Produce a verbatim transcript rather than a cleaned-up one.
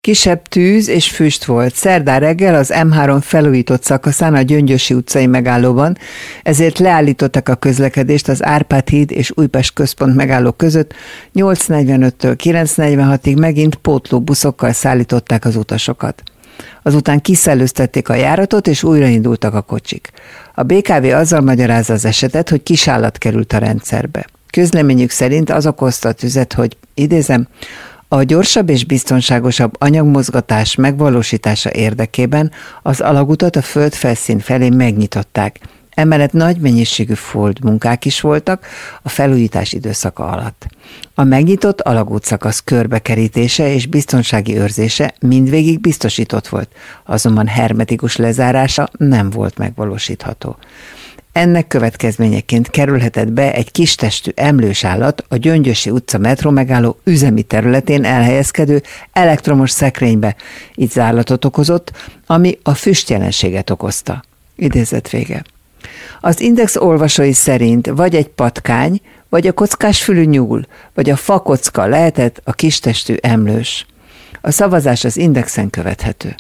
Kisebb tűz és füst volt. Szerdán reggel az em három felújított szakaszán a Gyöngyösi utcai megállóban, ezért leállították a közlekedést az Árpád híd és Újpest központ megálló között. nyolc negyvenöttől kilenc negyvenhatig megint pótlóbuszokkal szállították az utasokat. Azután kiszellőztették a járatot, és újraindultak a kocsik. A bé ká vé azzal magyarázza az esetet, hogy kisállat került a rendszerbe. Közleményük szerint az okozta a tüzet, hogy, idézem, a gyorsabb és biztonságosabb anyagmozgatás megvalósítása érdekében az alagutat a földfelszín felé megnyitották. Emellett nagy mennyiségű fold munkák is voltak a felújítás időszaka alatt. A megnyitott alagútszakasz körbekerítése és biztonsági őrzése mindvégig biztosított volt, azonban hermetikus lezárása nem volt megvalósítható. Ennek következményeként kerülhetett be egy kistestű emlős állat a Gyöngyösi utca metró megálló üzemi területén elhelyezkedő elektromos szekrénybe. Így zárlatot okozott, ami a füstjelenséget okozta. Idézet vége. Az Index olvasói szerint vagy egy patkány, vagy a kockásfülű nyúl, vagy a fakocka lehetett a kistestű emlős. A szavazás az Indexen követhető.